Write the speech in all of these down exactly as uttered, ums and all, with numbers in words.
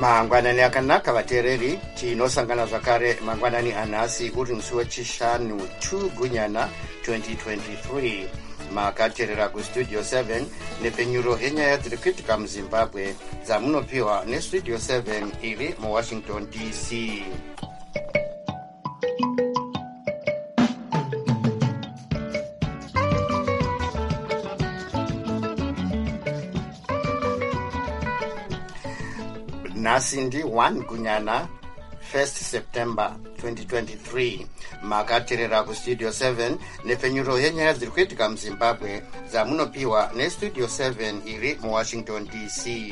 Mangwanani akanaka vateereri, tinosangana zvakare mangwanani anhasi uri musi wechishanu two Gunyana twenty twenty-three. Makateerera kustudio seven nepfenyuro yenyaya dziri kuitika muZimbabwe dzamunopiwa nestudio seven iri muWashington D C. Nhasi ndi one Gunyana first September twenty twenty-three. Makateerera kustudio seven nepfenyuro yenyaya dziri kuitika muZimbabwe dzamunopiwa nestudio seven iri muWashington D C.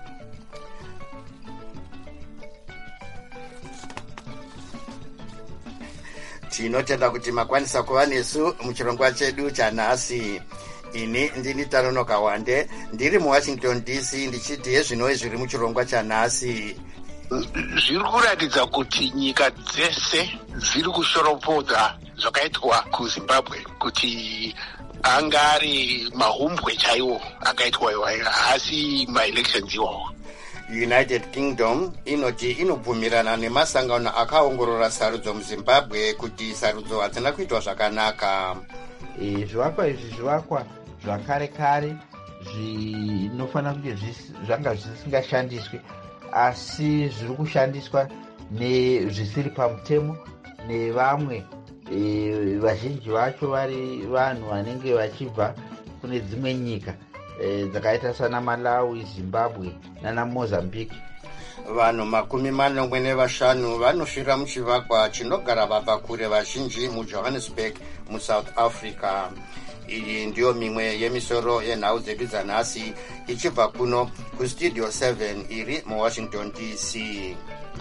Tinotenda kuti makwanisa kuva nesu muchirongwa chedu chanhasi. Ini ndini Taronoka Wande ndiri muWashington D C ndichiti yezvinoi zviri muchirongwa chanhasi. Zviri kuratidza kuti nyika dzese dziri kushoropodza zvakaitwa kuZimbabwe kuti anga ari mahumbwe chaiwo akaitwa iwayo, asi maelections iwawo. United Kingdom inoti inobvumirana nemasangano akaongorora sarudzo muZimbabwe kuti sarudzo hadzina kuitwa zvakanaka. E, zvivakwa izvi zvivakwa zvakare kare zvinofanira kunge zvanga zvisingashandiswe, asi zviri kushandiswa nezvisiri pamutemo nevamwe e, vazhinji vacho vari vanhu vanenge vachibva kune dzimwe nyika e, dzakaita sana Malawi, Zimbabwe nana Mozambique. Vanhu makumi manomwe nevashanu vanosvira muchivakwa chinogara vabva kure vazhinji muJohannesburg muSouth Africa. Iyi ndiyo mimwe yemisoro yenhau dzedu dzanhasi ichibva kuno kustudio seven iri muWashington D C.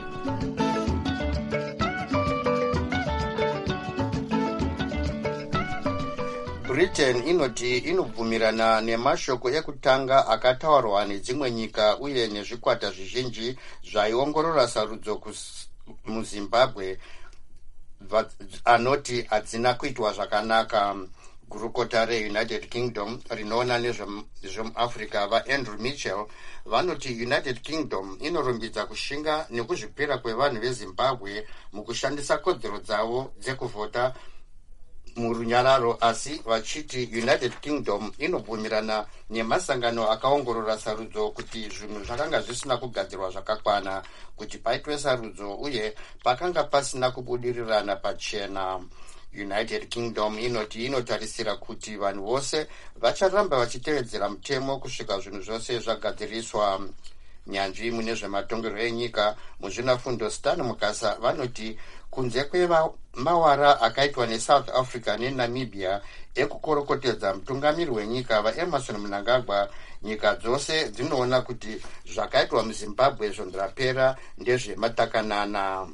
Britain inoti inobvumirana nemashoko ekutanga akataurwa nedzimwe nyika uye nezvikwata zvizhinji zvaiongorora sarudzo muZimbabwe anoti hadzina kuitwa zvakanaka. Gurukota reUnited Kingdom rinoona nezvemuAfrica vaAndrew Mitchell vanoti United Kingdom inorumbidza kushinga nekuzvipira kwevanhu veZimbabwe mukushandisa kodzero dzavo dzekuvhota murunyararo, asi vachiti United Kingdom inobvumirana nemasangano akaongorora sarudzo kuti zvinhu zvakanga zvisina kugadzirwa zvakakwana kuti paitwe sarudzo uye pakanga pasina kubudirirana pachena. United Kingdom inoti inotarisira kuti vanhu vose vacharamba vachitevedzera mutemo kusvika zvinhu zvose zvagadziriswa. Nyanzvi mune zvematongerwo enyika muzvinafundo Stan Mukasa vanoti kunze kwemawara akaitwa neSouth Africa neNamibia ekukorokotedza mutungamiri wenyika vaEmerson Mnangagwa, nyika dzose dzinoona kuti zvakaitwa muZimbabwe zvondrapera ndezvematakanana.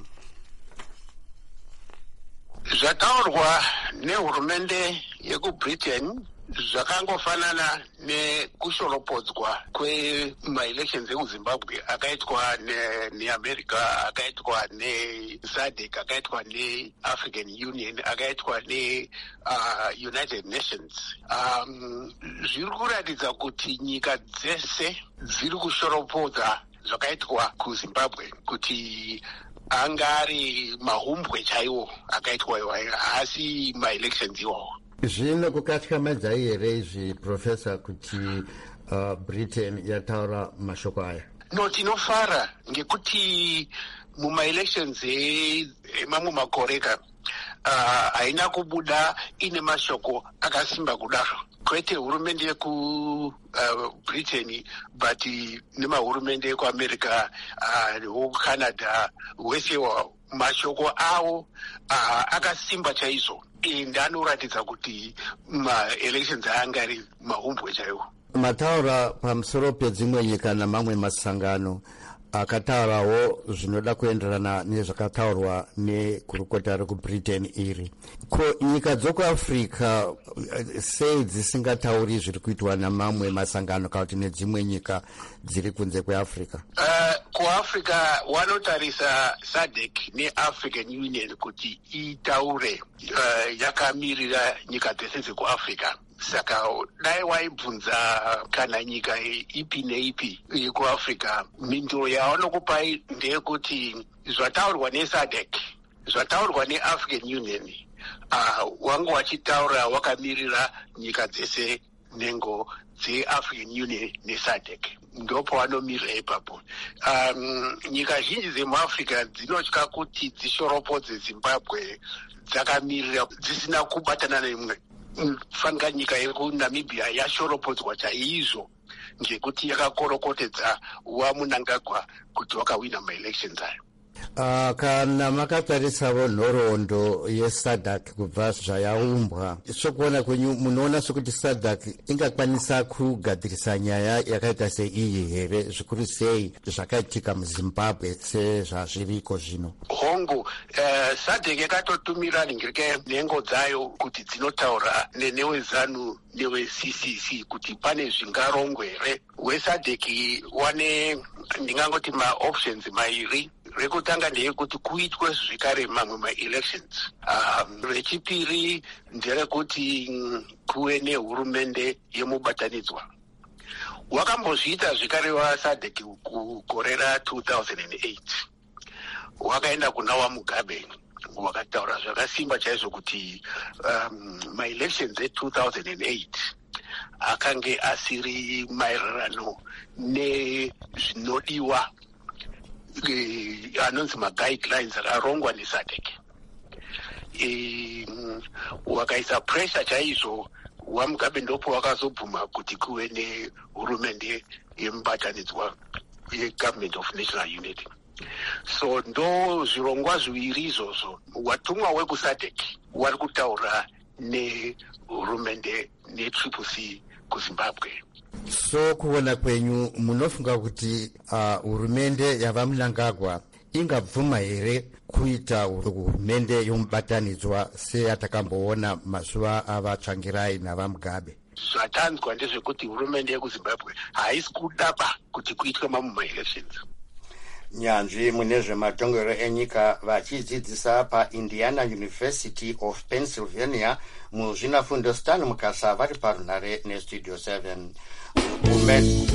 Zvataurwa nehurumende yekuBritain zvakangofanana nekushoropodzwa kwemaelections ekuZimbabwe akaitwa neAmerica, akaitwa neSADC, akaitwa neAfrican Union, akaitwa neUnited Nations. Um, zviri kuratidza kuti nyika dzese dziri kushoropodza zvakaitwa kuZimbabwe kuti anga ari mahumbwe chaiwo akaitwa iwayo, asi maelections iwawo. Zvino kukatyamadza here izvi Professor kuti uh, Britain yataura mashoko aya? No, tinofara ngekuti mumaelections emamwe makoreka haina uh, kubuda ine mashoko akasimba kudaro, kwete hurumende yeku uh, Britain but nemahurumende ekuAmerica neweCanada uh, wese mashoko awo uh, akasimba chaizvo ende anoratidza kuti maelections anga ari mahumbwe chaiwo. Mataura pamusoro pedzimwe nyika namamwe masangano akataurawo zvinoda kuenderana nezvakataurwa negurukota rekuBritain iri. Ko nyika dzekuAfrica sei dzisingatauri zviri kuitwa namamwe masangano kana kuti nedzimwe nyika dziri kunze kweAfrica? Uh, kuAfrica wanotarisa SADC neAfrican Union kuti itaure uh, yakamirira nyika dzese dzekuAfrica. saka dai waibvunza kana nyika ipi neipi yekuafrica, mhinduro yavanokupai ndeyekuti zvataurwa nesadec, zvataurwa neafrican union, uh, wangu wachitaura wakamirira nyika dzese nhengo dzeafrican union nesadec, ndopo wanomirira ipapo. Um, nyika zhinji dzemuafrica dzinotya kuti dzishoropodze zimbabwe dzakamirira dzisina kubatana neimwe. Fanika nyika yekunamibia yashoropodzwa chaizvo ngekuti yakakorokotedza waMnangagwa kuti wakawina maelections ayo. Uh, kana makatarisawo nhoroondo yesadc kubva zvayaumbwa, sokuona kwenyu munoona sokuti sadc ingakwanisa kugadzirisa nyaya yakaita seiyi here, zvikuru sei zvakaitika muzimbabwe sezvazviriko zvino? Hongu, uh, sadc yakatotumira ningirike nhengo dzayo kuti dzinotaura nenewezanu newe-C C C kuti pane zvingarongwe here. Wesadc wane ndingangoti maoptions mairi. Rekutanga ndeyekuti kuitwe zvekare mamwe ma-elections. Um, rechipiri nderekuti kuve nehurumende yemubatanidzwa. Wakambozviita zvekare wasadc kugore ra-two thousand eight. Wakaenda kuna waMugabe wakataura zvakasimba chaizvo kuti um, ma-elections e-two thousand eight akange asiri maererano nezvinodiwa Uh, anonzi ma-guidelines akarongwa nesadec. Um, wakaisa pressure chaizvo, waMugabe ndopo wakazobvuma kuti kuve nehurumende yemubatanidzwa ye-Government of National Unity. So ndo zvirongwa zviviri izvozvo. Watumwa wekusadec wari kutaura nehurumende ne-Triple C kuZimbabwe. So kuona kwenyu munofunga kuti hurumende uh, yavaMnangagwa ingabvuma here kuita hurumende yomubatanidzwa seyatakamboona mazuva avatsvangirai navaMugabe? Zvatanzwa ndezvekuti hurumende yekuZimbabwe haisi kudaba kuti kuitwe mamwe ma-elections. Nyanzvi mune zvematongero enyika vachidzidzisa paIndiana University of Pennsylvania muzvinafundo Stan Mukasa vari parunhare nestudio seven. Ume...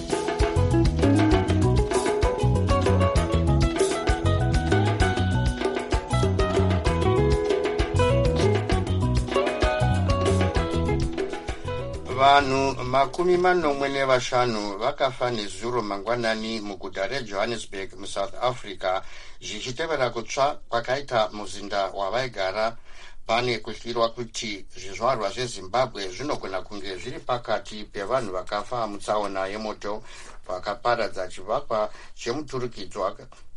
vanhu makumi manomwe nevashanu vakafa nezuro mangwanani muguta reJohannesburg muSouth Africa zvichitevera kutsva kwakaita muzinda wavaigara. Pane kutyirwa kuti zvizvarwa zveZimbabwe zvinogona kunge zviri pakati pevanhu vakafa mutsaona yemoto vakaparadza chivakwa chemuturikidzwa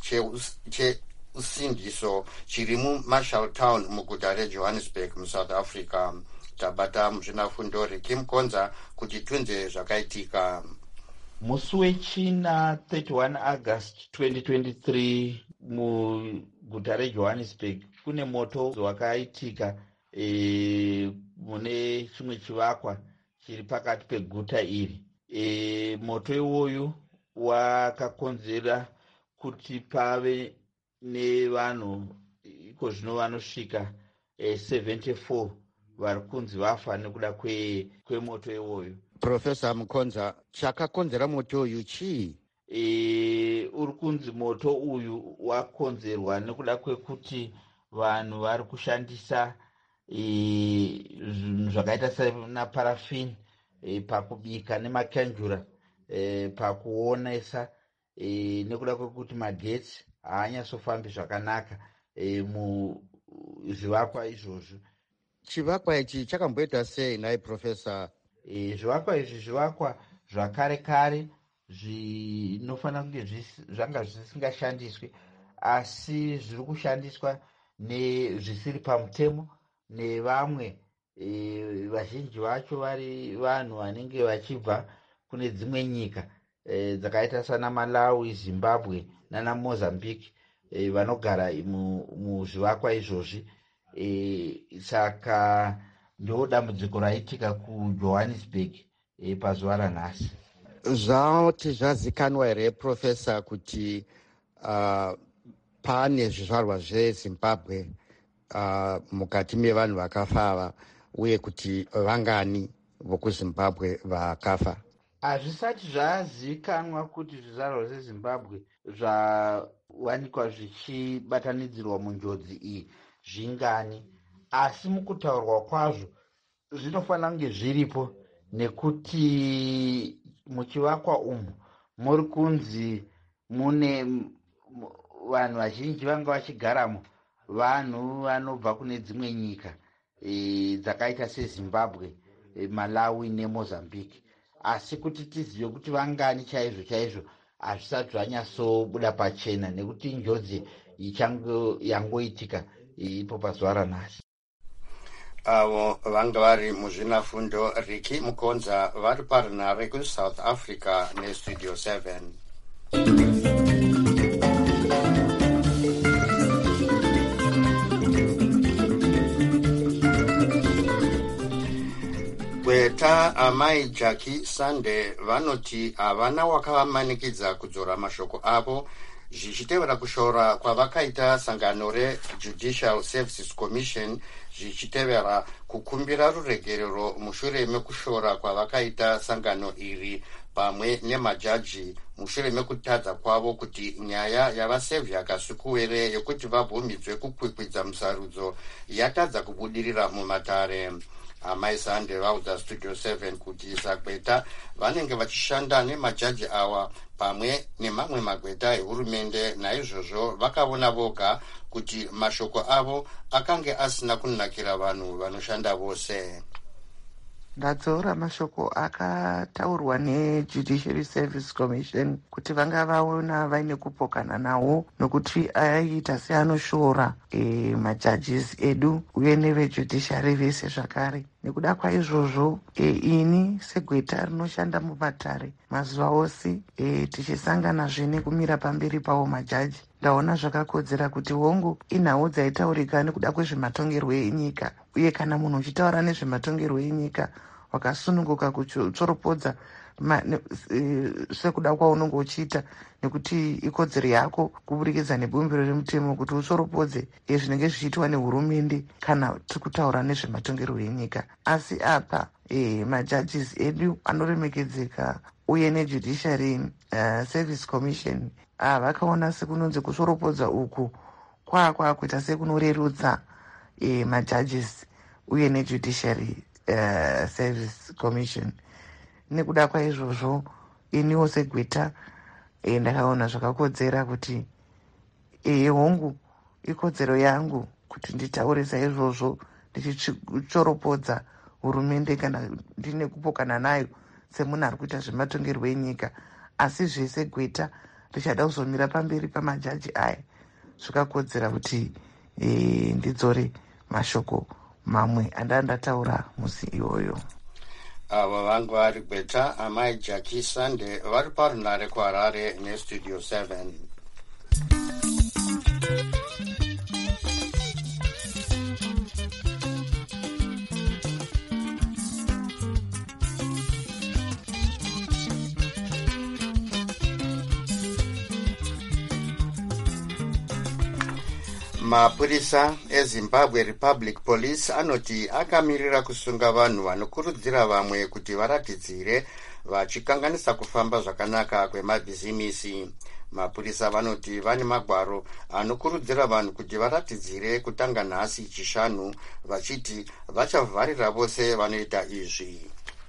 cheusindiso chiri muMarshall Town muguta reJohannesburg muSouth Africa. Tabata muzvinafundo reKim Konza kuti tunze zvakaitika. Musi wechina thirty-one August twenty twenty-three muguta reJohannesburg kune moto wakaitika e, mune chimwe chivakwa chiri pakati peguta iri. E, moto iwoyu wakakonzera kuti pave nevanhu iko zvino vanosvika e, seventy-four vari kunzi vafa nekuda kwemoto kwe iwoyu. Profesa Mukonza, chakakonzera moto uyu chii? E, uri kunzi moto uyu wakonzerwa nekuda kwekuti vanhu vari kushandisa zvinhu e, zvakaita sena parafini e, pakubika nemakanjura e, pakuonesa e, nekuda kwekuti magetsi haanyatsofambi zvakanaka e, muzvivakwa izvozvo. Chivakwa ichi chakamboita sei nai Profesa? E, zvivakwa izvi zvivakwa zvakare kare zvinofanira kunge zvanga zvisingashandiswi, asi zviri kushandiswa nezvisiri pamutemo nevamwe e, vazhinji vacho vari vanhu vanenge vachibva kune dzimwe nyika e, dzakaita sana Malawi, Zimbabwe nana Mozambique e, vanogara muzvivakwa izvozvi. E, saka ndo dambudziko raitika kuJohannesburg e, pazuva ranhasi. Zvati zvazikanwa here Profesa kuti uh, pane zvizvarwa zveZimbabwe uh, mukati mevanhu vakafa ava uye kuti vangani vokuzimbabwe vakafa? Hazvisati zvazivikanwa kuti zvizvarwa zvezimbabwe zvawanikwa zvichibatanidzirwa munjodzi iyi zvingani, asi mukutaurwa kwazvo zvinofanira kunge zviripo, nekuti muchivakwa umu muri kunzi mune vanhu vazhinji vanga vachigaramo, vanhu vanobva kune dzimwe nyika e, dzakaita sezimbabwe, e, malawi nemozambique. Asi kuti tizive kuti vangani chaizvo chaizvo hazvisati zvanyatsobuda pachena, nekuti njodzi ichango yangoitika ipo pazuva ranhasi. Avo vanga vari muzvinafundo Riki Mukonza vari parinhare kuSouth Africa neStudio seven. Gweta amai Jackie Sande vanoti havana wakavamanikidza kudzora mashoko avo zvichitevera kushora kwavakaita sangano reJudicial Services Commission zvichitevera kukumbira ruregerero mushure mekushora kwavakaita sangano iri pamwe nemajaji mushure mekutadza kwavo kuti nyaya yavasevhya kasukuwere yekuti vabvumidzwe kukwikwidza musarudzo yatadza kubudirira mumatare. Amai Sande vaudza Studio seven kuti sagweta vanenge vachishanda nemajaji awa pamwe nemamwe magweta ehurumende, naizvozvo vakaona voga kuti mashoko avo akange asina kunakira vanhu vanoshanda vose. Ndadzora mashoko akataurwa neJudiciary Service Commission kuti vanga vaona vaine kupokana nawo, nokuti aiita seanoshora e, majudges edu uye nevejudiciary vese zvakare. Nekuda kwaizvozvo e, ini segweta rinoshanda mumatare mazuva ose e, tichisangana zvine kumira pamberi pawo majaji, ndaona zvakakodzera kuti hongu inhau dzaitaurika nekuda kwezvematongerwo enyika, uye kana munhu uchitaura nezvematongerwo enyika wakasununguka kutsoropodza e, sekuda kwaunenge uchiita, nekuti ikodzero yako kuburikidza nebumbiro remutemo kuti utsoropodze e, zvinenge zvichiitwa nehurumende kana tiri kutaura nezvematongerwo enyika. Asi apa e, majudges edu anoremekedzeka uye neJudiciary uh, Service Commission ah, vakaona sekunonzi kusvoropodza uku kwakwakuita sekunorerutsa e, majudges uye neJudiciary uh, Service Commission. Nekuda kwaizvozvo iniwo segweta e, ndakaona zvakakodzera kuti e, hongu ikodzero yangu kuti nditaure saizvozvo ndichitsoropodza hurumende kana ndine kupokana nayo semunhu ari kuita zvematongerwo enyika. Asi zvese gweta richada kuzomira pamberi pamajaji aya, zvikakodzera kuti e, ndidzore mashoko mamwe anda ndataura musi iyoyo. Ava vanga vari gweta amai Jackie Sande vari parunhare kuHarare neStudio seven. Mapurisa eZimbabwe Republic Police anoti akamirira kusunga vanhu vanokurudzira vamwe kuti varatidzire vachikanganisa kufamba zvakanaka kwemabhizimisi. Mapurisa vanoti vane magwaro anokurudzira vanhu kuti varatidzire kutanga nhasi chishanu, vachiti vachavharira vose vanoita izvi.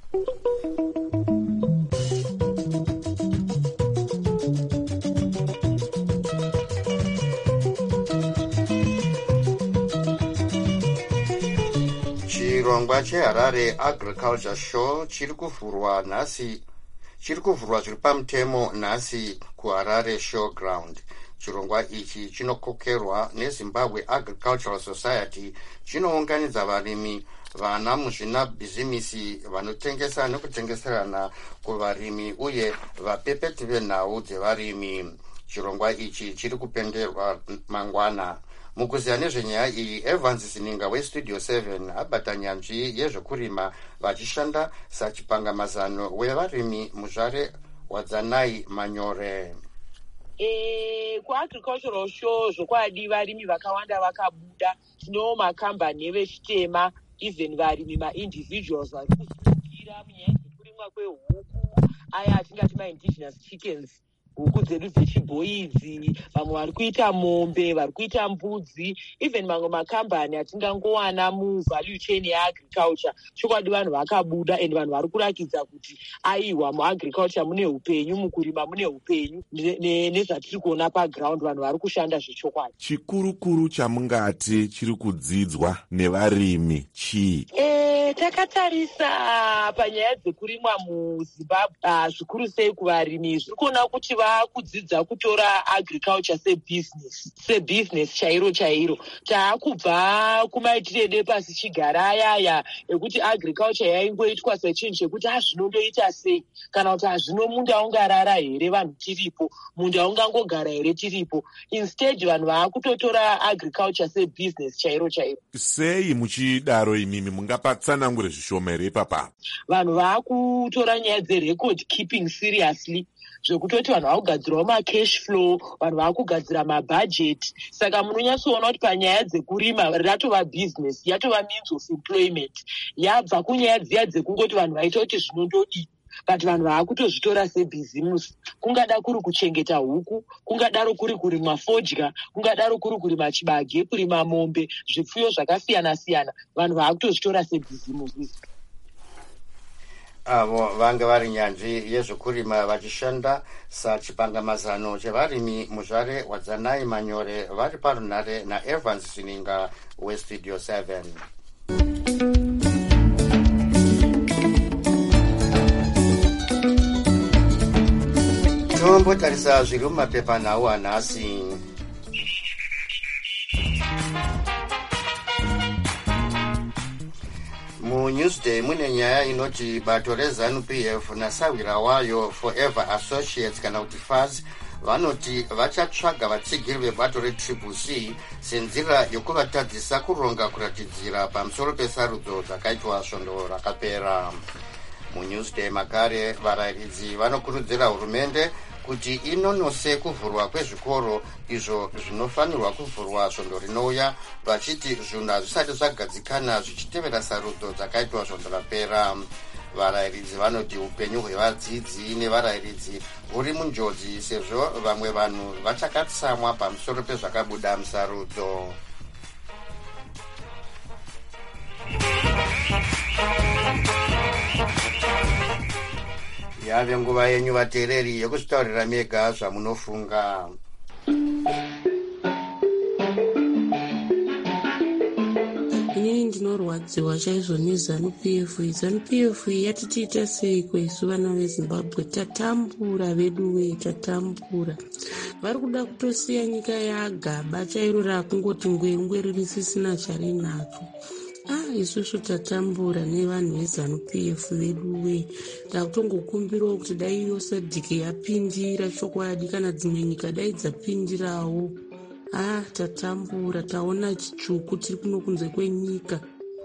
Chirongwa cheHarare Agriculture Show chiri kuvhurwa nhasi chiri kuvhurwa zviri pamutemo nhasi kuHarare Showground. Chirongwa ichi chinokokerwa neZimbabwe Agricultural Society, chinounganidza varimi, vana muzvina bhizimisi vanotengesa nekutengeserana kuvarimi uye vapepeti venhau dzevarimi. Chirongwa ichi chiri kupenderwa mangwana. Mukuziya nezvenyaya iyi, Evans Sininga weStudio seven abata nyanzvi yezvekurima vachishanda sachipangamazano wevarimi muzvare wadzanai Manyore. E, kuagricultural show zvokwadi varimi vakawanda vakabuda, tinowo makambani evechitema even varimi ma-individuals vari kuzvipira munyaya dzekurimwa kwehuku aya atingati ma-indigenous chickens, huku dzedu dzechibhoi idzi, vamwe vari kuita mombe, vari kuita mbudzi, even mamwe makambani atingangowana muvalue chain yeagriculture. Chokwadi vanhu vakabuda and vanhu vari kurakidza kuti aiwa muagriculture mune upenyu, mukurima mune upenyu, nezvatiri kuona paground vanhu vari kushanda zvechokwadi. Chikurukuru chamungati chiri kudzidzwa nevarimi chii? E, takatarisa panyaya dzekurimwa muZimbabwe, uh, zvikuru sei kuvarimi zviri kuona kuti vakudzidza kutora agriculture sebusiness, sebusiness chairo chairo. Taakubva kumaitire depasi chigara ayaya ekuti agriculture yaingoitwa sechinhu chekuti azvinondoita sei, kana kuti hazvino munda ungarara here vanhu tiripo, munda ungangogara here tiripo. Instead vanhu vaakutotora agriculture sebusiness chairo chairo. Sei muchidaro imimi mungapatsanangure zvishoma here ipapa? Vanhu vaakutora nyaya dzerecord keeping seriously, zvekutoti vanhu vakugadzirawo macash flow, vanhu vakugadzira mabudget. Saka munonyatsoona kuti panyaya dzekurima ratova business, yatova means of employment, yabva kunyaya dziya dzekungoti vanhu vaita kuti zvinondodi, but vanhu vaakutozvitora sebhizimusi. Kungada kuri kuchengeta huku, kungadaro kuri kurimwa fodya, kungadaro kuri kurima chibage, kurima mombe, zvipfuyo zvakasiyana siyana, vanhu vaakutozvitora sebhizimusi. Avo vanga vari nyanzvi yezvekurima vachishanda sachipangamazano chevarimi muzvare wadzanai Manyore vari parunhare naEvans Sininga weStudio seven. Tombotarisa zviri mumapepa nhau anhasi. MuNewsday mune nyaya inoti bato reZANU P F nasawira wayo Forever Associates kana kuti F A S vanoti vachatsvaga vatsigiri vebato reTriple C senzira yokuvatadzisa kuronga kuratidzira pamusoro pesarudzo dzakaitwa svondo rakapera. MuNewsday makare varayiridzi vanokurudzira hurumende kuti inonose kuvhurwa kwezvikoro izvo zvinofanirwa kuvhurwa svondo rinouya, vachiti zvinhu hazvisati zvagadzikana zvichitevera sarudzo dzakaitwa svondo rapera. Varayiridzi vanoti upenyu hwevadzidzi nevarayiridzi huri munjodzi sezvo vamwe vanhu vachakatsamwa pamusoro pezvakabuda musarudzo. Yave nguva yenyu vateereri yekuzvitaurira mega zvamunofunga. Inini ndinorwadziwa chaizvo neZANU P F. ZANU P F yatitiita seiko isu vana veZimbabwe? Tatambura vedu we, tatambura. Vari kuda kutosiya nyika yagaba chairo rakungoti ngwengwe risisina charinacho. Ah, isusu tatambura nevanhu veZANU P F vedu we. Takutongokumbirawo kuti dai yosadhiki yapindira chokwadi, kana dzimwe nyika dai dzapindirawo. Ah, tatambura, taona chitsvuku tiri kuno kunze kwenyika.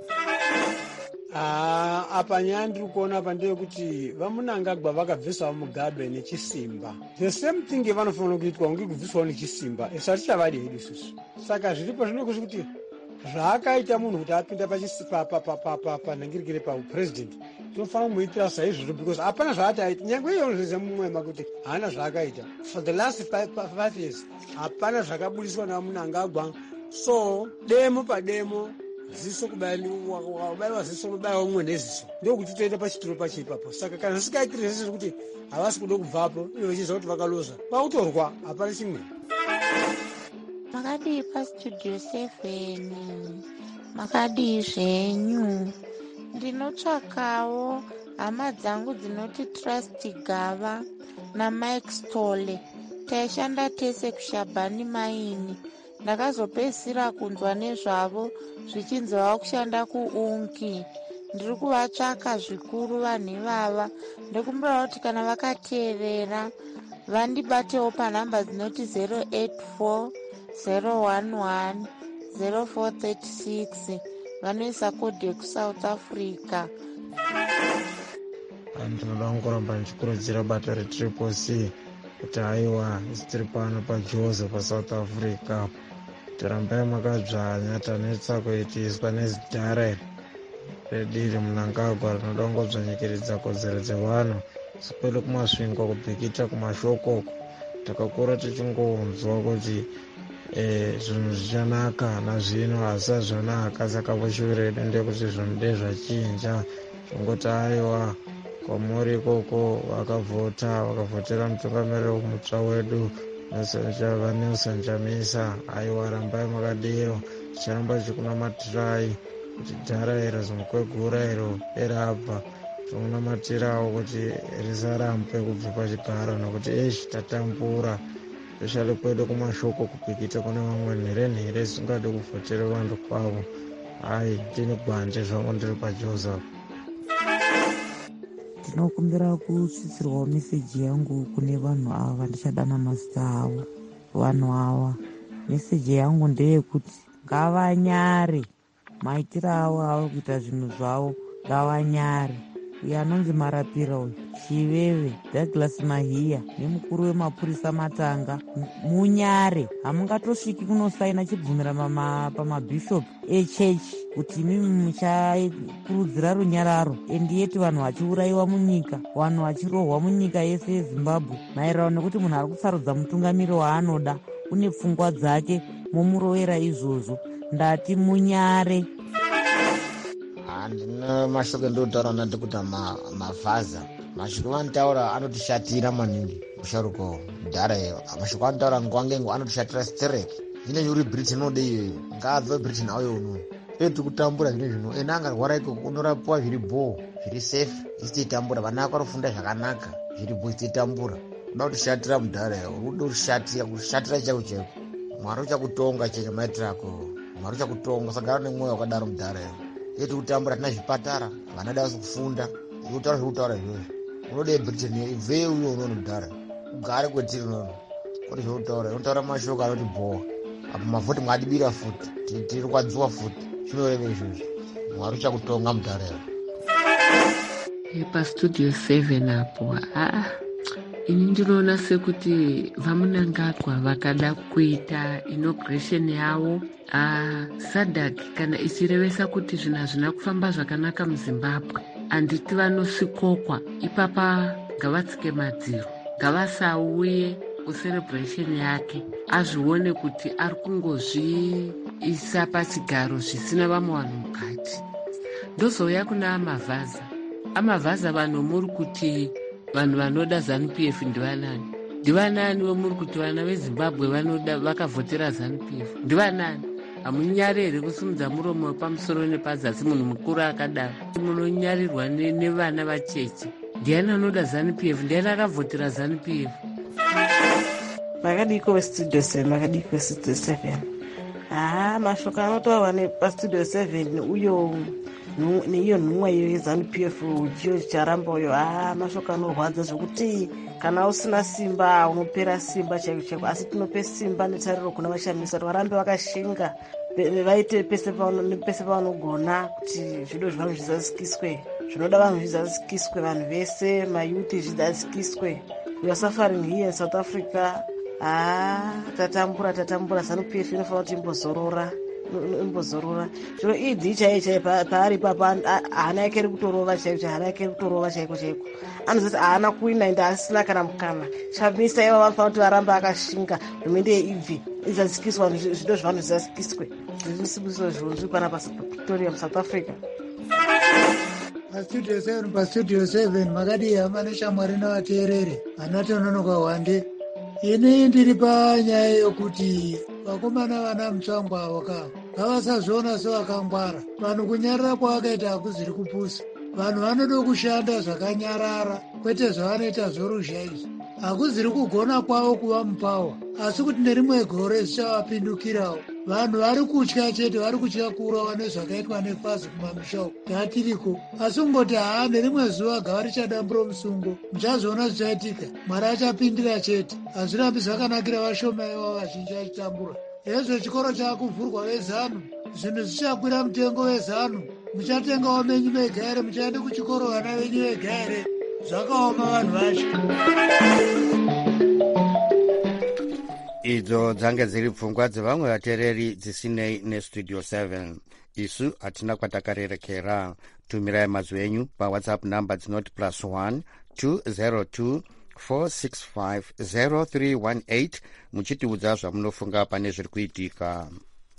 Ah, apa nyaya ndiri kuona apa ndeyekuti vamunangagwa vakabvisawo Mugabe nechisimba. The same thing vanofanira kuitwa kunge kubviswawo nechisimba. Isi hatichavadi hedu isusu. Saka zviripo zvinokuti kuti zvaakaita munhu kuti apinda panhangirikire paupresident tofanira kumuitira saizvozvo, because hapana zvaataita. Nyange iyo unozviziva mumwema kuti haana zvaakaita for the last five, five years. Hapana zvakabudiswa namunangagwa. So demo pademo, ziso kubayiwa ziso kubayiwa umwe neziso, ndokuti toita pachituro pacho ipapo. Saka kana zvisikaitiri zvese zvekuti havasi kuda kubvapo, ivo vachiziva kuti vakaloza, vakutorwa, hapana chimwe. Makadii paStudio seven, makadii zvenyu. Ndinotsvakawo hama dzangu dzinoti Trust Gava naMike Stole. Taishanda tese kuShabani Maini. Ndakazopedzisira kunzwa nezvavo zvichinzi vava kushanda kuUnki. Ndiri kuvatsvaka zvikuru vanhu ivava. Ndikumbira kuti kana vakateerera vandibatewo panhamba dzinoti zero eight four zero one one zero four three six. Vanoisa kodhi yekuSouth Africa. Ndinoda kuramba ndichikurudzira bato reTriple C kuti haiwa isi tiri pano paJozi paSouth Africa. Tirambai makadzvanya, tanetsa kuitiswa nezidhara rediri Mnangagwa rinoda kungodzvanyikiridza kodzero dzevanhu sipele kumasvingo kubhikita kumashoko. Takakura tichingonzwa kuti zvinhu zvichanaka nazvino asi hazvonaka, saka poshure redu ndekuti zvinhu ndezvachinja. Zvongoti aiwa kwamuri ikoko vakavhota vakavhotera mutungamiriri mutsva wedu Nelson Chamisa. Aiwa rambai makadero, chiramba chikunamatirai kuti dhara iro zimukwegura iro erabva tomunamatirawo kuti risarambe kubva pachigaro nokuti eshi tatambura zvishale kwedu kumashoko kupikita kune vamwe nherenhere zvisingade kuvhotera vantu kwavo. Hai ndini gwanje zvangu ndiri paJoseph. Ndinokumbira kusisirwawo meseji yangu kune vanhu ava ndichadana mazita avo. Vanhu ava meseji yangu ndeyekuti ngavanyare maitiro avo avo kuita zvinhu zvavo, ngavanyare. Uyo anonzi Marapira uyu Chiveve Douglas Mahiya nemukuru wemapurisa Matanga, munyare. Hamungatosviki kunosaina chibvumira pamabhishopu echechi kuti mimi muchakurudzira runyararo endi yeti vanhu vachiurayiwa munyika, vanhu vachirohwa munyika yese yeZimbabwe maererano nekuti munhu ari kusarudza mutungamiri waanoda une pfungwa dzake momurovera izvozvo. Ndati munyare. Handina mashoko endotaura ndikuti mavhaza mashoko anotaura anotishatira maningi. Musharuko dhara iyo mashoko anotaura nguva ngenguva anotishatira stereki. Zvine uri Britain ode iyoyo ngaabve Britain auyo uno petu kutambura zvine zvino ena angarwara ikoko unorapiwa zviri bho zviri safe isititambura. Vana vako varofunda zvakanaka zviri bho isititambura. Unoda kutishatira mudhara iyo unoda kushatira kushatira chako chako. Mwari uchakutonga cheke maitiro ako. Mwari uchakutonga sagara nemwoyo wakadaro mudhara iyo. Yetu kutambura tina zvipatara vana dasi kufunda kutaura zvekutaura izvozvo. Unode Britain ibve uyo unono mudhara ugare kwetiri unono kuti zvekutaura unotaura mashoko anoti bho apo mavhoti mwadibira futi tiri kwadziwa futi zvinoreve izvozvo. Mwari uchakutonga mudhara iyo. Pastudio seven apo ah ini ndinoona sekuti vaMunangagwa vakada kuita inauguration yavo ah SADC kana ichirevesa kuti zvinhu hazvina kufamba zvakanaka muZimbabwe, handiti vanosikokwa ipapa ngavatsike madziro, ngavasauye kucelebration yake azvione kuti ari kungozviisa pachigaro zvisina vamwe vanhu mukati. Ndozouya kuna amavhaza amavhaza vanhu muri kuti vanhu vanoda ZANU-P F ndivanani? Ndivanani vomuri kuti vana veZimbabwe vanoda vakavhotera ZANU-P F ndivanani? Hamunyarere kusimudza muromo wepamusoro nepazasi munhu mukuru akadaro. Munonyarirwa nevana vacheche. Ndiani anoda ZANU-P F? Ndiani akavhotera ZANU-P F? Makadiko westudio seven makadiko westudio seven ah mashoko anotaurwa nepastudio seven uyo neiyo nhumwa iyo yeZANU-P F uchiyo charamba uyo ah mashoko anorwadza zvekuti kana usina simba unopera simba chaiko chaiko, asi tinope simba netariro kuna vashamisa kuti varambe vakashinga vaite pese pavanogona kuti zvido zvevanhu zvizasikiswe, zvinoda vanhu zvizasikiswe, vanhu vese mayuthi zvizasikiswe. We are suffering here in South Africa. Ah, tatambura tatambura ZANU-P F inofanira kuti imbozorora imbozorora zvino idzi chaiye chaiye paari papa hana yake iri kutorova chaiko hana yake iri kutorova chaiko chaiko anozoti haana kuina ende asina kana mukana. Chamisa iva vanofanira kuti varamba akashinga hurumende ibve izasikiswa zvido zvevanhu zvizasikiswe. Zvinisibuso zvonzwi pana paPretoria muSouth Africa. Pastudio seven pastudio seven makadi hama neshamwari navateereri vanatononoka wande. Ini ndiri panyaya yokuti vakomana vana mutsvangwa avo ka ngavasazviona sevakangwara. Vanhu kunyarara kwavakaita hakuzviri kupusa. Vanhu vanoda kushanda zvakanyarara kwete zvavanoita zvoruzha izvi. Hakuzviri kugona kwavo kuva mupawa asi kuti nerimwe gore zvichavapindukirawo. Vanhu vari kutya chete, vari kutya kuurawa nezvakaitwa nefazi kumamisha uko tatiriko. Asi kungoti haa nerimwe zuva gava richadambura musungo muchazviona zvichaitika. Mwari achapindira chete. Hazvirambi zvakanakira vashoma ivavo vazhinji vachitambura. Hezvo chikoro chaakuvhurwa veZANU, zvinhu zvichakwira mutengo weZANU. Muchatengawo menyu vega here? Muchaende kuchikoro vana venyu vega here? Zvakaoma vanhu vacho. Idzo dzange dziri pfungwa dzevamwe vateereri dzisinei nestudio seven. Isu hatina kwatakarerekera. tumirai mazwi enyu pawhatsapp number dzinoti plus one two zero two four six five zero three one eight muchitiudza zvamunofunga pane zviri kuitika.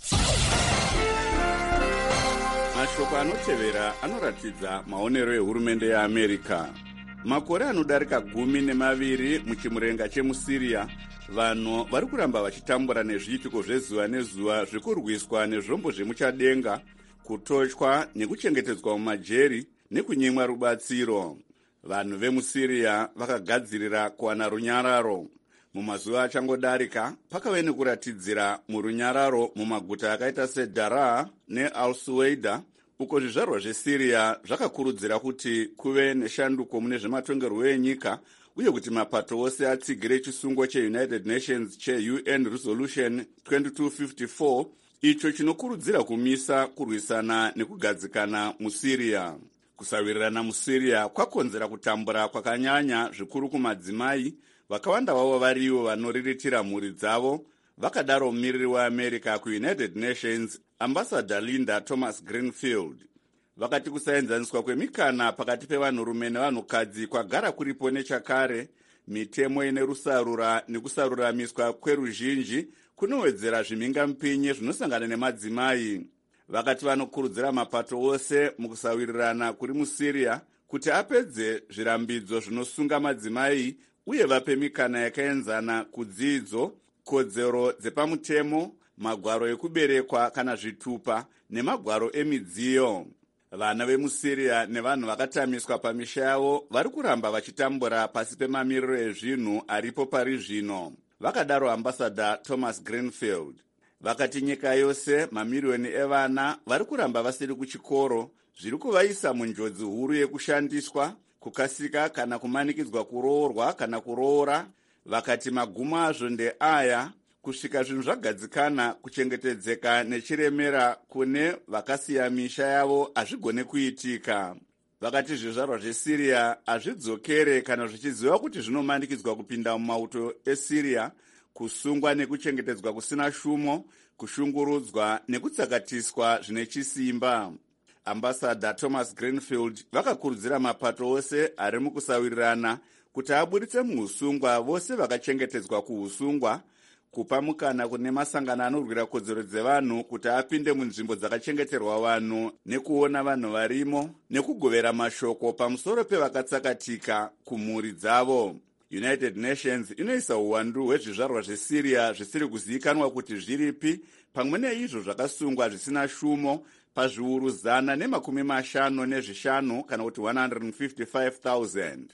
mashoko anotevera anoratidza maonero ehurumende yeamerica. makore anodarika gumi nemaviri muchimurenga chemusiriya, vanhu vari kuramba vachitambura nezviitiko zvezuva nezuva zvekurwiswa nezvombo zvemuchadenga, kutochwa nekuchengetedzwa mumajeri nekunyimwa rubatsiro. vanhu vemusiriya vakagadzirira kuwana runyararo. mumazuva achangodarika pakave nekuratidzira murunyararo mumaguta akaita sedaraa neal-suwaida, uko zvizvarwa zvesiriya zvakakurudzira kuti kuve neshanduko mune zvematongerwo enyika uye kuti mapato ose atsigire chisungo cheunited nations che-U N resolution twenty-two fifty-four icho chinokurudzira kumisa kurwisana nekugadzikana musiriya. kusawirirana musiriya kwakonzera kutambura kwakanyanya zvikuru kumadzimai, vakawanda vavo varivo vanoriritira mhuri dzavo. vakadaro mumiriri weamerica kuunited nations ambassador Linda Thomas Greenfield vakati kusaenzaniswa kwemikana pakati pevanhurume nevanhukadzi kwagara kuripo nechakare. mitemo ine rusarura nekusaruramiswa kweruzhinji kunowedzera zvimhingamupinyi zvinosangana nemadzimai. vakati vanokurudzira mapato ose mukusawirirana kuri musiriya kuti apedze zvirambidzo zvinosunga madzimai uye vape mikana yakaenzana kudzidzo, kodzero dzepamutemo, magwaro ekuberekwa kana zvitupa nemagwaro emidziyo. vana vemusiriya nevanhu vakatamiswa pamisha yavo vari kuramba vachitambura pasi pemamiriro ezvinhu aripo pari zvino, vakadaro ambassador Thomas Greenfield. vakati nyika yose mamiriyoni evana vari kuramba vasiri kuchikoro, zviri kuvaisa munjodzi huru yekushandiswa, kukasika kana kumanikidzwa kuroorwa kana kuroora. vakati magumo azvo ndeaya: kusvika zvinhu zvagadzikana, kuchengetedzeka nechiremera kune vakasiya misha yavo hazvigone kuitika. vakati zvizvarwa zvesiriya hazvidzokere kana zvichiziva kuti zvinomanikidzwa kupinda mumauto esiriya, kusungwa nekuchengetedzwa kusina shumo, kushungurudzwa nekutsakatiswa zvine chisimba. ambassador Thomas Greenfield vakakurudzira mapato ose ari mukusawirirana kuti aburitse muusungwa vose vakachengetedzwa kuusungwa, kupa mukana kune masangano anorwira kodzero dzevanhu kuti apinde munzvimbo dzakachengeterwa vanhu nekuona vanhu varimo, nekugovera mashoko pamusoro pevakatsakatika kumhuri dzavo. United Nations inoisa uwandu hwezvizvarwa zvesiriya zvisiri kuzivikanwa kuti zviripi, pamwe neizvo zvakasungwa zvisina shumo pazviuru zana nemakumi mashanu nezvishanu kana kuti one hundred fifty-five thousand.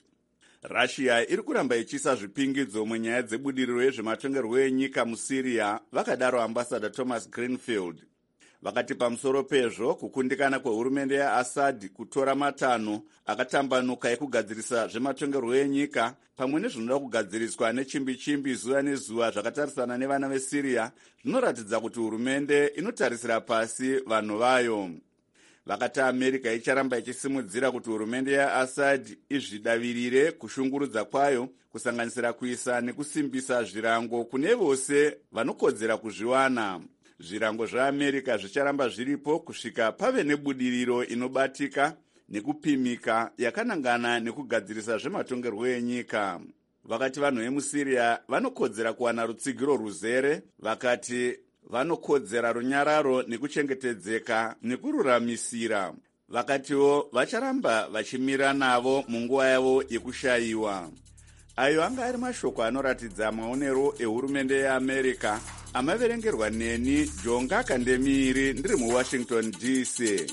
russia iri kuramba ichiisa zvipingidzo munyaya dzebudiriro yezvematongerwo enyika musiriya, vakadaro ambassador Thomas Greenfield. vakati pamusoro pezvo kukundikana kwehurumende yaAssad kutora matanho akatambanuka ekugadzirisa zvematongerwo enyika pamwe nezvinoda kugadziriswa nechimbi-chimbi zuva nezuva zvakatarisana nevana vesiriya zvinoratidza kuti hurumende inotarisira pasi vanhu vayo. vakati america icharamba ichisimudzira kuti hurumende yaAssad izvidavirire kushungurudza kwayo, kusanganisira kuisa nekusimbisa zvirango kune vose vanokodzera kuzviwana. zvirango zveamerica zvicharamba zviripo kusvika pave nebudiriro inobatika nekupimika yakanangana nekugadzirisa zvematongerwo enyika. vakati vanhu vemusiriya vanokodzera kuwana rutsigiro ruzere, vakati vanokodzera runyararo nekuchengetedzeka nekururamisira. vakatiwo vacharamba vachimira navo munguva yavo yekushayiwa. ayo anga ari mashoko anoratidza maonero ehurumende yeamerica, amaverengerwa neni Jonga Kandemiri ndiri muWashington D C.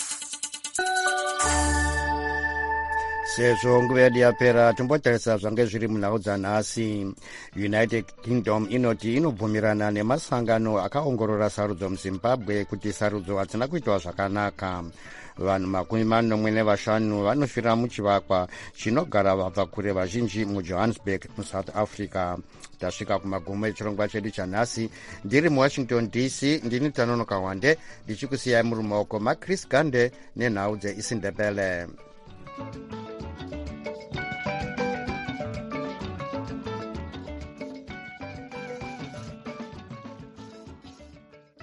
sezvo nguva yedu yapera, tombotarisa zvange zviri munhau dzanhasi. United Kingdom inoti inobvumirana nemasangano akaongorora sarudzo muzimbabwe kuti sarudzo hadzina kuitwa zvakanaka. vanhu makumi manomwe nevashanu vanofira muchivakwa chinogara vabva kure vazhinji mujohannesburg musouth africa. tasvika kumagumo echirongwa chedu chanhasi. ndiri muwashington D C, ndini Tanonoka Wande ndichikusiyai muri mumaoko maChris Gande nenhau dzeisindebele.